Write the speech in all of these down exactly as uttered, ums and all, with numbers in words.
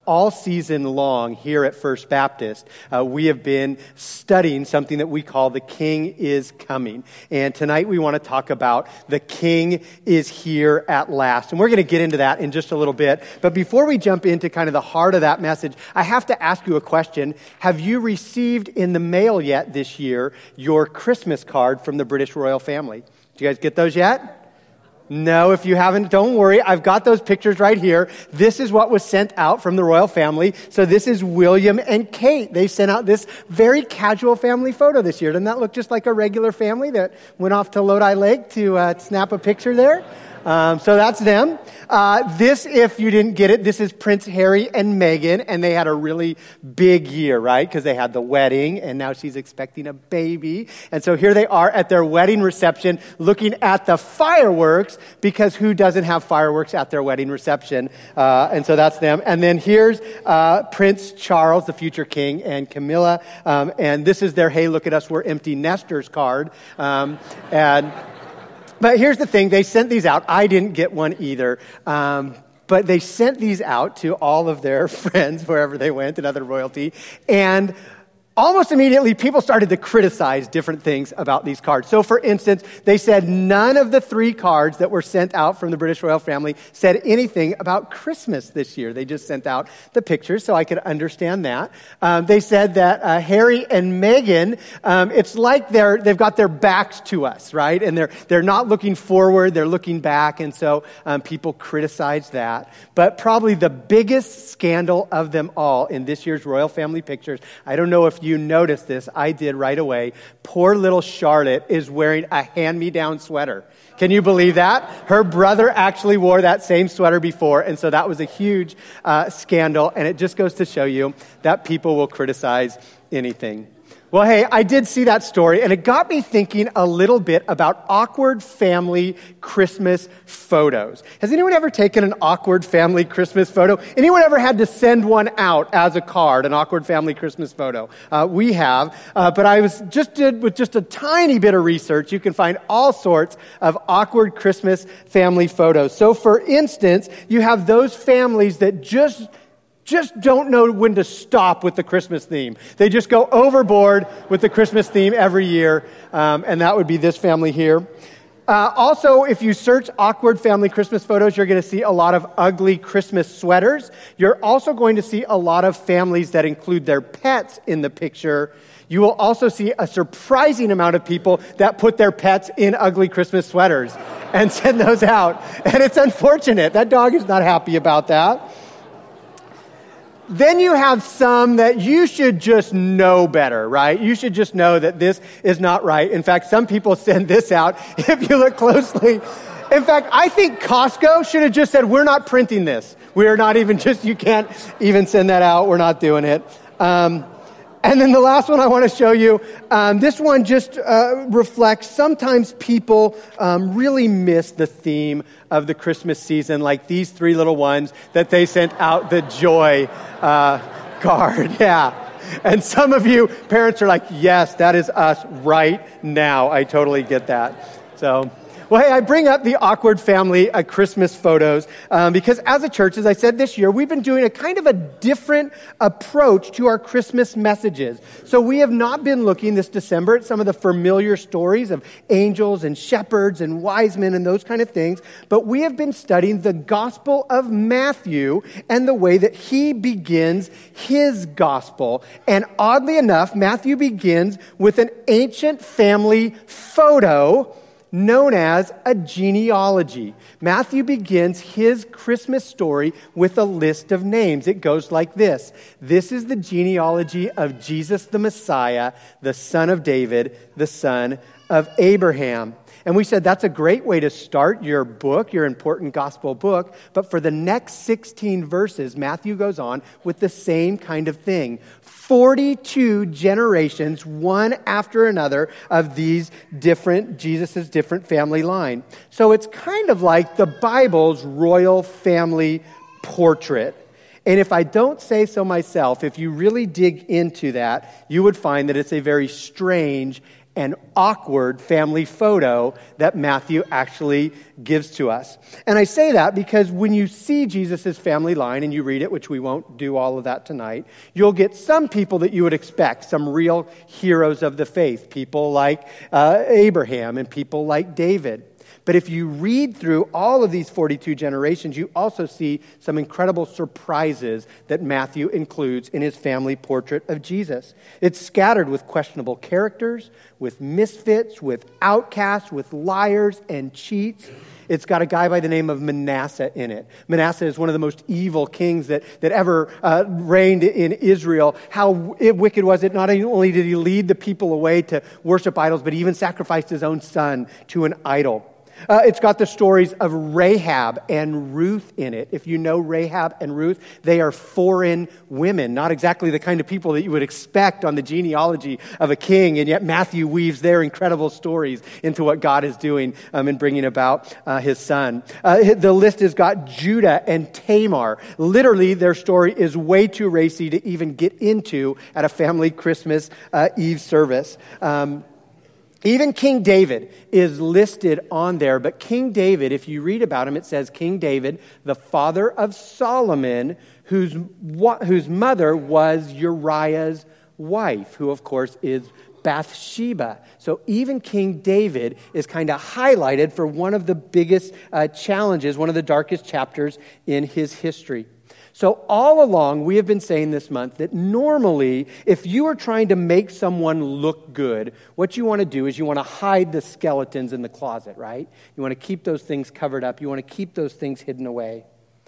All season long here at First Baptist, uh, we have been studying something that we call The King is Coming. And tonight we want to talk about The King is Here at Last. And we're going to get into that in just a little bit. But before we jump into kind of the heart of that message, I have to ask you a question. Have you received in the mail yet this year your Christmas card from the British royal family? Did you guys get those yet? No, if you haven't, don't worry. I've got those pictures right here. This is what was sent out from the royal family. So this is William and Kate. They sent out this very casual family photo this year. Doesn't that look just like a regular family that went off to Lodi Lake to uh, snap a picture there? Um, so that's them. Uh, this, if you didn't get it, this is Prince Harry and Meghan, and they had a really big year, right? Because they had the wedding, and now she's expecting a baby. And so here they are at their wedding reception looking at the fireworks, because who doesn't have fireworks at their wedding reception? Uh, and so that's them. And then here's uh, Prince Charles, the future king, and Camilla. Um, and this is their, hey, look at us, we're empty nesters card. Um, and... But here's the thing, they sent these out. I didn't get one either. Um, but they sent these out to all of their friends, wherever they went, and other royalty. And almost immediately, people started to criticize different things about these cards. So, for instance, they said none of the three cards that were sent out from the British royal family said anything about Christmas this year. They just sent out the pictures, so I could understand that. Um, they said that uh, Harry and Meghan, um, it's like they're they've got their backs to us, right? And they're they're not looking forward; they're looking back, and so um, people criticized that. But probably the biggest scandal of them all in this year's royal family pictures. I don't know if you noticed this, I did right away. Poor little Charlotte is wearing a hand-me-down sweater. Can you believe that? Her brother actually wore that same sweater before, and so that was a huge uh, scandal, and it just goes to show you that people will criticize anything. Well, hey, I did see that story, and it got me thinking a little bit about awkward family Christmas photos. Has anyone ever taken an awkward family Christmas photo? Anyone ever had to send one out as a card, an awkward family Christmas photo? Uh, we have, uh, but I was just did with just a tiny bit of research. You can find all sorts of awkward Christmas family photos. So, for instance, you have those families that just just don't know when to stop with the Christmas theme. They just go overboard with the Christmas theme every year, um, and that would be this family here. Uh, also, if you search awkward family Christmas photos, you're going to see a lot of ugly Christmas sweaters. You're also going to see a lot of families that include their pets in the picture. You will also see a surprising amount of people that put their pets in ugly Christmas sweaters and send those out. And it's unfortunate. That dog is not happy about that. Then you have some that you should just know better, right? You should just know that this is not right. In fact, some people send this out if you look closely. In fact, I think Costco should have just said, we're not printing this. We're not even just, you can't even send that out. We're not doing it. Um, and then the last one I want to show you, um, this one just uh, reflects sometimes people um, really miss the theme of the Christmas season, like these three little ones that they sent out the joy uh, card. Yeah. And some of you parents are like, yes, that is us right now. I totally get that. So... Well, hey, I bring up the awkward family uh, Christmas photos um, because as a church, as I said this year, we've been doing a kind of a different approach to our Christmas messages. So we have not been looking this December at some of the familiar stories of angels and shepherds and wise men and those kind of things, but we have been studying the Gospel of Matthew and the way that he begins his gospel. And oddly enough, Matthew begins with an ancient family photo known as a genealogy. Matthew begins his Christmas story with a list of names. It goes like this. This is the genealogy of Jesus the Messiah, the son of David, the son of Abraham. And we said that's a great way to start your book, your important gospel book. But for the next sixteen verses, Matthew goes on with the same kind of thing. forty-two generations, one after another, of these different, Jesus' different family line. So it's kind of like the Bible's royal family portrait. And if I don't say so myself, if you really dig into that, you would find that it's a very strange and awkward family photo that Matthew actually gives to us. And I say that because when you see Jesus' family line and you read it, which we won't do all of that tonight, you'll get some people that you would expect, some real heroes of the faith, people like uh, Abraham and people like David. But if you read through all of these forty-two generations, you also see some incredible surprises that Matthew includes in his family portrait of Jesus. It's scattered with questionable characters, with misfits, with outcasts, with liars and cheats. It's got a guy by the name of Manasseh in it. Manasseh is one of the most evil kings that, that ever uh, reigned in Israel. How wicked was it? Not only did he lead the people away to worship idols, but he even sacrificed his own son to an idol. Uh, it's got the stories of Rahab and Ruth in it. If you know Rahab and Ruth, they are foreign women, not exactly the kind of people that you would expect on the genealogy of a king, and yet Matthew weaves their incredible stories into what God is doing um, in bringing about uh, his son. Uh, the list has got Judah and Tamar. Literally, their story is way too racy to even get into at a family Christmas uh, Eve service. Um, Even King David is listed on there, but King David, if you read about him, it says King David, the father of Solomon, whose, whose mother was Uriah's wife, who of course is Bathsheba. So even King David is kind of highlighted for one of the biggest uh, challenges, one of the darkest chapters in his history. So all along, we have been saying this month that normally, if you are trying to make someone look good, what you want to do is you want to hide the skeletons in the closet, right? You want to keep those things covered up. You want to keep those things hidden away.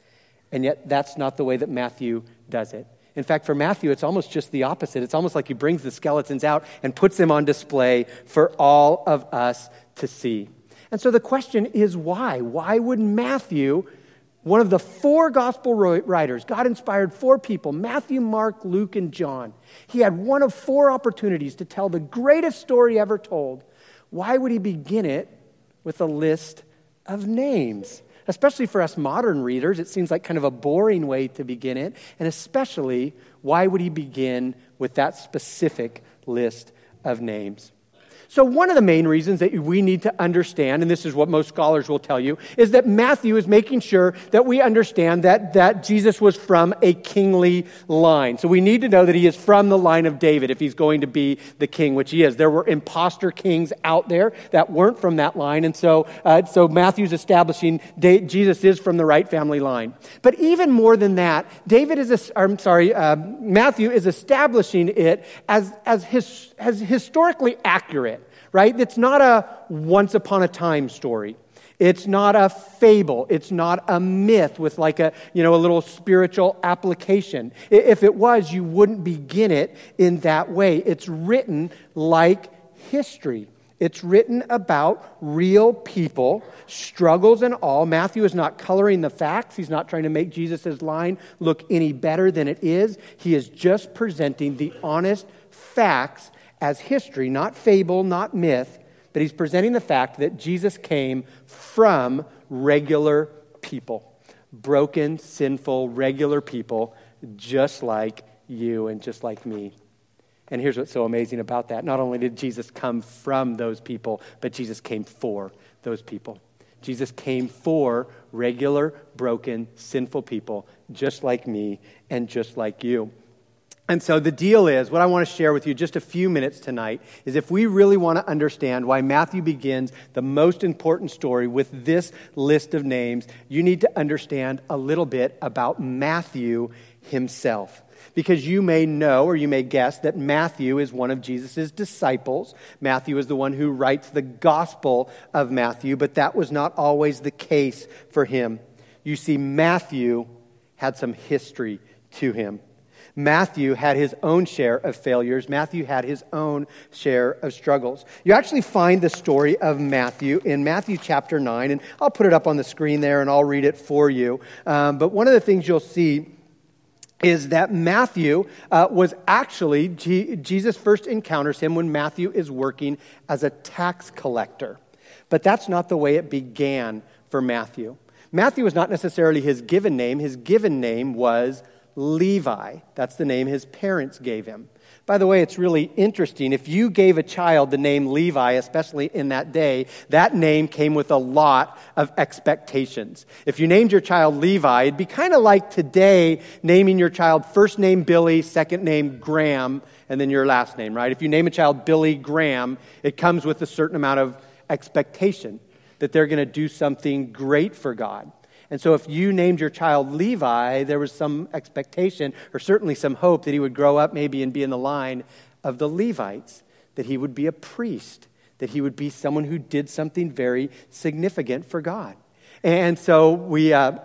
And yet, that's not the way that Matthew does it. In fact, for Matthew, it's almost just the opposite. It's almost like he brings the skeletons out and puts them on display for all of us to see. And so the question is why? Why would Matthew, one of the four gospel writers, God inspired four people, Matthew, Mark, Luke, and John. He had one of four opportunities to tell the greatest story ever told. Why would he begin it with a list of names? Especially for us modern readers, it seems like kind of a boring way to begin it. And especially, why would he begin with that specific list of names? So one of the main reasons that we need to understand, and this is what most scholars will tell you, is that Matthew is making sure that we understand that, that Jesus was from a kingly line. So we need to know that he is from the line of David if he's going to be the king, which he is. There were imposter kings out there that weren't from that line, and so uh, so Matthew's establishing da- Jesus is from the right family line. But even more than that, David is, a, I'm sorry, uh, Matthew is establishing it as as his as historically accurate. Right? It's not a once upon a time story. It's not a fable. It's not a myth with like a, you know, a little spiritual application. If it was, you wouldn't begin it in that way. It's written like history. It's written about real people, struggles and all. Matthew is not coloring the facts. He's not trying to make Jesus' line look any better than it is. He is just presenting the honest facts as history, not fable, not myth, but he's presenting the fact that Jesus came from regular people, broken, sinful, regular people, just like you and just like me. And here's what's so amazing about that. Not only did Jesus come from those people, but Jesus came for those people. Jesus came for regular, broken, sinful people, just like me and just like you. And so the deal is, what I want to share with you just a few minutes tonight is if we really want to understand why Matthew begins the most important story with this list of names, you need to understand a little bit about Matthew himself. Because you may know or you may guess that Matthew is one of Jesus' disciples. Matthew is the one who writes the Gospel of Matthew, but that was not always the case for him. You see, Matthew had some history to him. Matthew had his own share of failures. Matthew had his own share of struggles. You actually find the story of Matthew in Matthew chapter nine, and I'll put it up on the screen there and I'll read it for you. Um, but one of the things you'll see is that Matthew uh, was actually, G- Jesus first encounters him when Matthew is working as a tax collector. But that's not the way it began for Matthew. Matthew was not necessarily his given name. His given name was Levi. That's the name his parents gave him. By the way, it's really interesting. If you gave a child the name Levi, especially in that day, that name came with a lot of expectations. If you named your child Levi, it'd be kind of like today naming your child first name Billy, second name Graham, and then your last name, right? If you name a child Billy Graham, it comes with a certain amount of expectation that they're going to do something great for God. And so if you named your child Levi, there was some expectation or certainly some hope that he would grow up maybe and be in the line of the Levites, that he would be a priest, that he would be someone who did something very significant for God. And so we... Uh,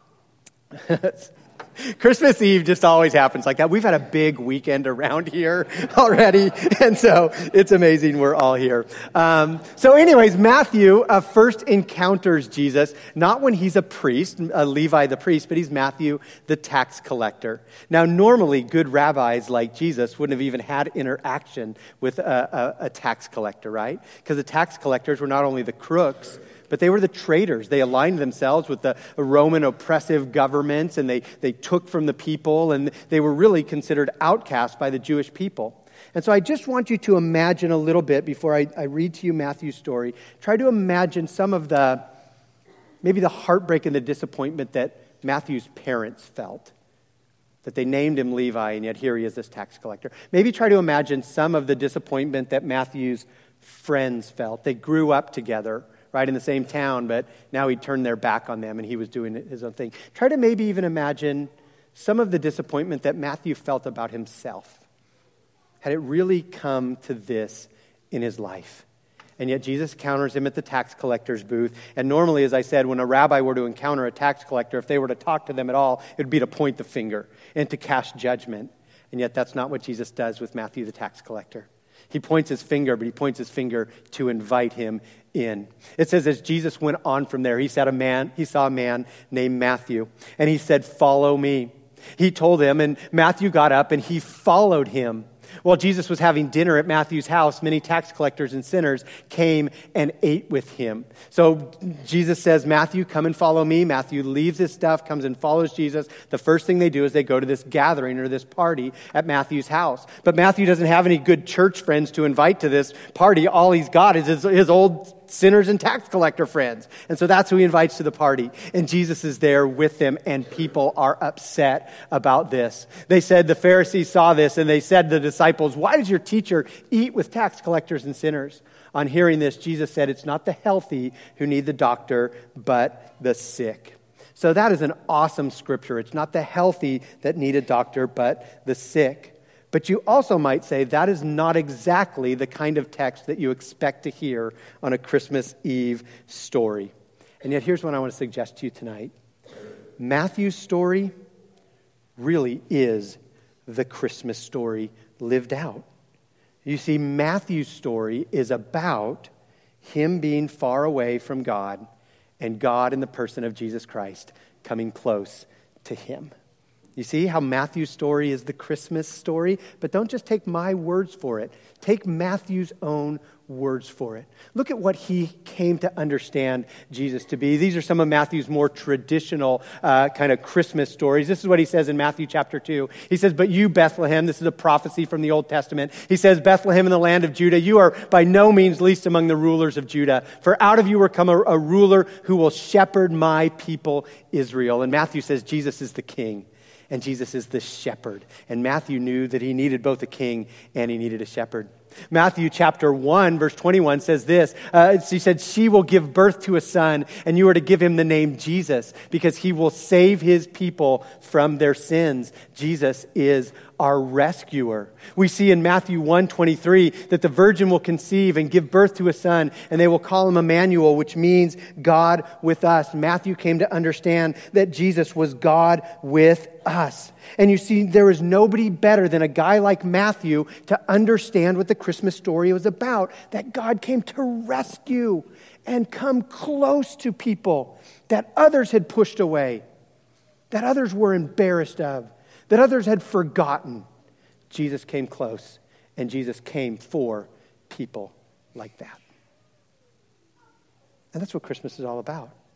Christmas Eve just always happens like that. We've had a big weekend around here already, and so it's amazing we're all here. Um, so anyways, Matthew uh, first encounters Jesus, not when he's a priest, uh, Levi the priest, but he's Matthew the tax collector. Now, normally, good rabbis like Jesus wouldn't have even had interaction with a, a, a tax collector, right? Because the tax collectors were not only the crooks, but they were the traitors. They aligned themselves with the Roman oppressive governments, and they, they took from the people, and they were really considered outcasts by the Jewish people. And so I just want you to imagine a little bit, before I, I read to you Matthew's story, try to imagine some of the, maybe the heartbreak and the disappointment that Matthew's parents felt. That they named him Levi, and yet here he is, this tax collector. Maybe try to imagine some of the disappointment that Matthew's friends felt. They grew up together, right, in the same town, but now he turned their back on them and he was doing his own thing. Try to maybe even imagine some of the disappointment that Matthew felt about himself. Had it really come to this in his life? And yet Jesus encounters him at the tax collector's booth. And normally, as I said, when a rabbi were to encounter a tax collector, if they were to talk to them at all, it would be to point the finger and to cast judgment. And yet that's not what Jesus does with Matthew the tax collector. He points his finger, but he points his finger to invite him in. It says, as Jesus went on from there, he said a man, he saw a man named Matthew, and he said, "Follow me." He told him, and Matthew got up and he followed him. While Jesus was having dinner at Matthew's house, many tax collectors and sinners came and ate with him. So Jesus says, "Matthew, come and follow me." Matthew leaves his stuff, comes and follows Jesus. The first thing they do is they go to this gathering or this party at Matthew's house. But Matthew doesn't have any good church friends to invite to this party. All he's got is his, his old sinners and tax collector friends. And so that's who he invites to the party. And Jesus is there with them, and people are upset about this. They said, the Pharisees saw this, and they said to the disciples, "Why does your teacher eat with tax collectors and sinners?" On hearing this, Jesus said, "It's not the healthy who need the doctor, but the sick." So that is an awesome scripture. It's not the healthy that need a doctor, but the sick. But you also might say that is not exactly the kind of text that you expect to hear on a Christmas Eve story. And yet here's what I want to suggest to you tonight. Matthew's story really is the Christmas story lived out. You see, Matthew's story is about him being far away from God and God in the person of Jesus Christ coming close to him. You see how Matthew's story is the Christmas story? But don't just take my words for it. Take Matthew's own words for it. Look at what he came to understand Jesus to be. These are some of Matthew's more traditional uh, kind of Christmas stories. This is what he says in Matthew chapter two. He says, "But you, Bethlehem," this is a prophecy from the Old Testament. He says, "Bethlehem in the land of Judah, you are by no means least among the rulers of Judah. For out of you will come a, a ruler who will shepherd my people Israel." And Matthew says Jesus is the king. And Jesus is the shepherd. And Matthew knew that he needed both a king and he needed a shepherd. Matthew chapter one, verse twenty-one says this. Uh, he said, "She will give birth to a son, and you are to give him the name Jesus, because he will save his people from their sins." Jesus is our rescuer. We see in Matthew one twenty-three that the virgin will conceive and give birth to a son, and they will call him Emmanuel, which means God with us. Matthew came to understand that Jesus was God with us. And you see, there is nobody better than a guy like Matthew to understand what the Christmas story was about, that God came to rescue and come close to people that others had pushed away, that others were embarrassed of, that others had forgotten. Jesus came close, and Jesus came for people like that. And that's what Christmas is all about.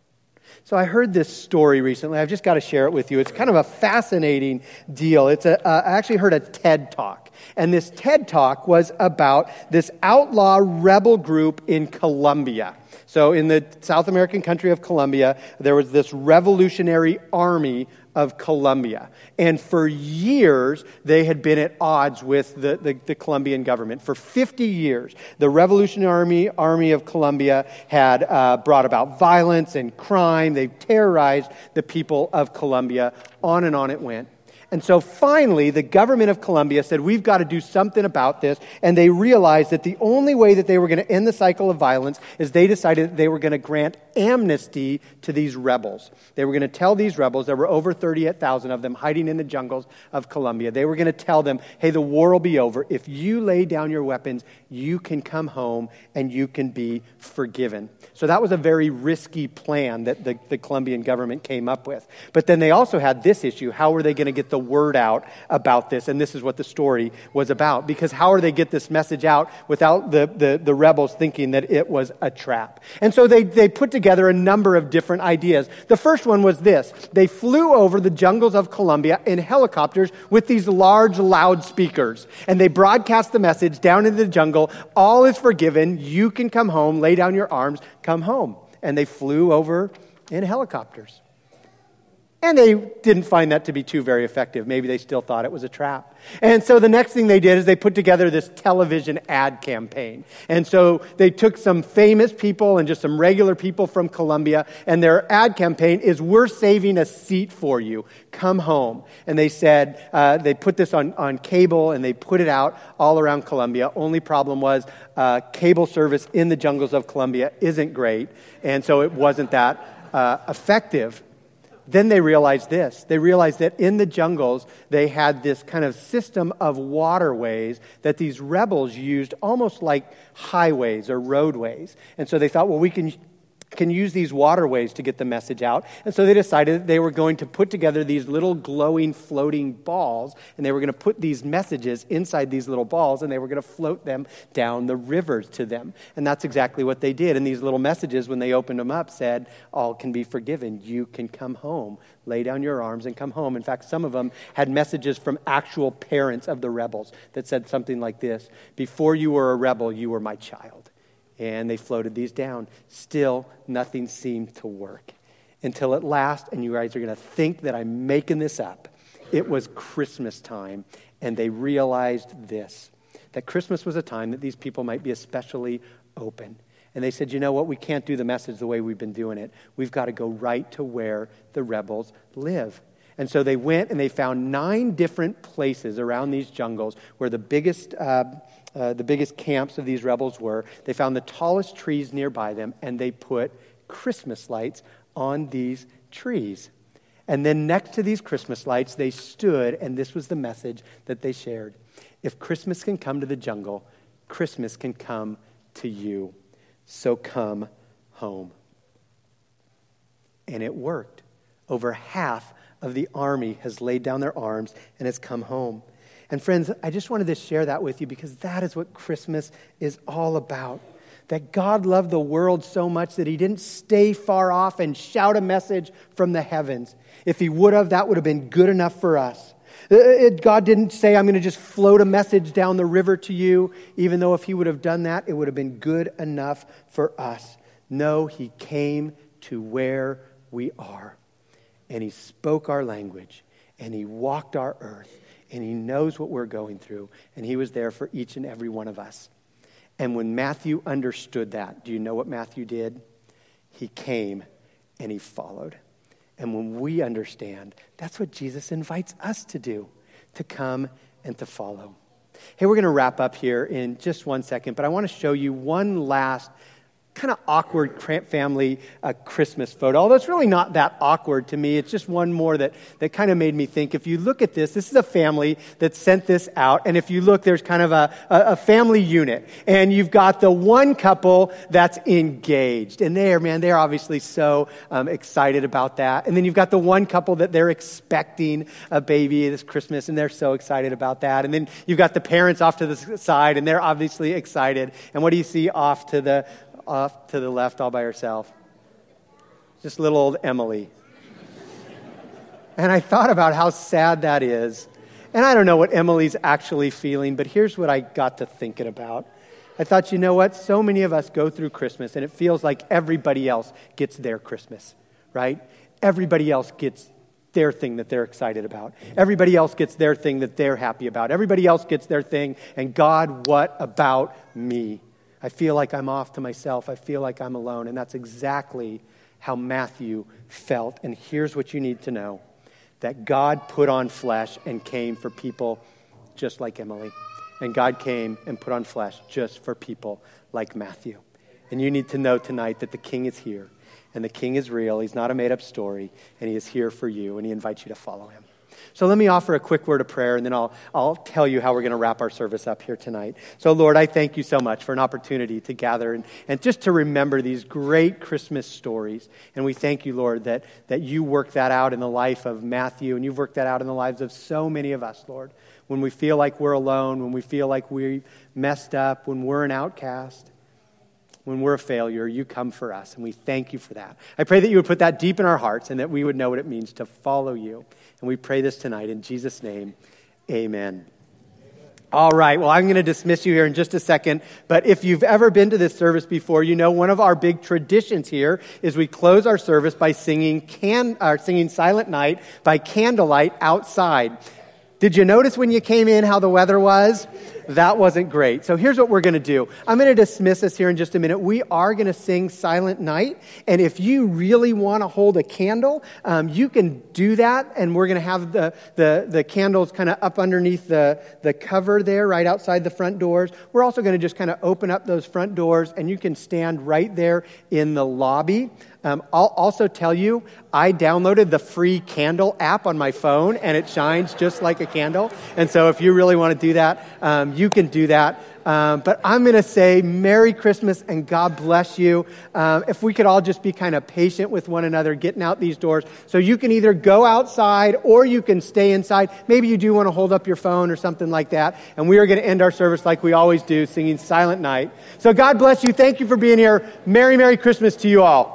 So I heard this story recently. I've just got to share it with you. It's kind of a fascinating deal. It's a, uh, I actually heard a TED Talk. And this TED Talk was about this outlaw rebel group in Colombia. So in the South American country of Colombia, there was this revolutionary army of Colombia. And for years, they had been at odds with the, the, the Colombian government. For fifty years, the Revolutionary Army, Army of Colombia had uh, brought about violence and crime. They terrorized the people of Colombia. On and on it went. And so finally, the government of Colombia said, we've got to do something about this. And they realized that the only way that they were going to end the cycle of violence is they decided that they were going to grant amnesty to these rebels. They were going to tell these rebels, there were over thirty-eight thousand of them hiding in the jungles of Colombia. They were going to tell them, hey, the war will be over. If you lay down your weapons, you can come home and you can be forgiven. So that was a very risky plan that the, the Colombian government came up with. But then they also had this issue. How were they going to get the word out about this? And this is what the story was about. Because how are they get this message out without the, the, the rebels thinking that it was a trap? And so they, they put together a number of different ideas. The first one was this. They flew over the jungles of Colombia in helicopters with these large loudspeakers. And they broadcast the message down into the jungle. All is forgiven. You can come home. Lay down your arms. Come home. And they flew over in helicopters. And they didn't find that to be too very effective. Maybe they still thought it was a trap. And so the next thing they did is they put together this television ad campaign. And so they took some famous people and just some regular people from Colombia, and their ad campaign is, we're saving a seat for you. Come home. And they said, uh, they put this on, on cable, and they put it out all around Colombia. Only problem was uh, cable service in the jungles of Colombia isn't great, and so it wasn't that uh, effective. Then they realized this. They realized that in the jungles, they had this kind of system of waterways that these rebels used almost like highways or roadways. And so they thought, well, we can can use these waterways to get the message out. And so they decided that they were going to put together these little glowing, floating balls, and they were going to put these messages inside these little balls, and they were going to float them down the rivers to them. And that's exactly what they did. And these little messages, when they opened them up, said, all can be forgiven. You can come home. Lay down your arms and come home. In fact, some of them had messages from actual parents of the rebels that said something like this: before you were a rebel, you were my child. And they floated these down. Still, nothing seemed to work. Until at last, and you guys are going to think that I'm making this up, it was Christmas time, and they realized this, that Christmas was a time that these people might be especially open. And they said, you know what, we can't do the message the way we've been doing it. We've got to go right to where the rebels live. And so they went and they found nine different places around these jungles where the biggest uh, uh, the biggest camps of these rebels were. They found the tallest trees nearby them, and they put Christmas lights on these trees. And then next to these Christmas lights, they stood, and this was the message that they shared. If Christmas can come to the jungle, Christmas can come to you. So come home. And it worked. Over half of the army has laid down their arms and has come home. And friends, I just wanted to share that with you because that is what Christmas is all about. That God loved the world so much that he didn't stay far off and shout a message from the heavens. If he would have, that would have been good enough for us. God didn't say, I'm going to just float a message down the river to you, even though if he would have done that, it would have been good enough for us. No, he came to where we are. And he spoke our language, and he walked our earth, and he knows what we're going through, and he was there for each and every one of us. And when Matthew understood that, do you know what Matthew did? He came and he followed. And when we understand, that's what Jesus invites us to do, to come and to follow. Hey, we're going to wrap up here in just one second, but I want to show you one last kind of awkward family uh, Christmas photo. Although it's really not that awkward to me. It's just one more that, that kind of made me think. If you look at this, this is a family that sent this out. And if you look, there's kind of a, a, a family unit. And you've got the one couple that's engaged. And they're, man, they're obviously so um, excited about that. And then you've got the one couple that they're expecting a baby this Christmas. And they're so excited about that. And then you've got the parents off to the side. And they're obviously excited. And what do you see off to the off to the left all by herself? just little old Emily. And I thought about how sad that is. And I don't know what Emily's actually feeling, but here's what I got to thinking about. I thought, you know what? So many of us go through Christmas, and it feels like everybody else gets their Christmas, right? Everybody else gets their thing that they're excited about. Everybody else gets their thing that they're happy about. Everybody else gets their thing. And God, what about me? I feel like I'm off to myself. I feel like I'm alone. And that's exactly how Matthew felt. And here's what you need to know. That God put on flesh and came for people just like Emily. And God came and put on flesh just for people like Matthew. And you need to know tonight that the King is here. And the King is real. He's not a made-up story. And he is here for you. And he invites you to follow him. So let me offer a quick word of prayer, and then I'll, I'll tell you how we're going to wrap our service up here tonight. So, Lord, I thank you so much for an opportunity to gather and, and just to remember these great Christmas stories. And we thank you, Lord, that, that you worked that out in the life of Matthew, and you've worked that out in the lives of so many of us, Lord. When we feel like we're alone, when we feel like we messed up, when we're an outcast, when we're a failure, you come for us, and we thank you for that. I pray that you would put that deep in our hearts and that we would know what it means to follow you. And we pray this tonight in Jesus' name, amen. All right, well, I'm going to dismiss you here in just a second, but if you've ever been to this service before, you know one of our big traditions here is we close our service by singing, can, uh, singing Silent Night by candlelight outside. Did you notice when you came in how the weather was? That wasn't great. So here's what we're going to do. I'm going to dismiss us here in just a minute. We are going to sing Silent Night. And if you really want to hold a candle, um, you can do that. And we're going to have the, the, the candles kind of up underneath the, the cover there right outside the front doors. We're also going to just kind of open up those front doors, and you can stand right there in the lobby. Um, I'll also tell you, I downloaded the free candle app on my phone, and it shines just like a candle. And so if you really want to do that, um, you can do that. Um, but I'm going to say Merry Christmas and God bless you. Um, if we could all just be kind of patient with one another, getting out these doors. So you can either go outside or you can stay inside. Maybe you do want to hold up your phone or something like that. And we are going to end our service like we always do, singing Silent Night. So God bless you. Thank you for being here. Merry, Merry Christmas to you all.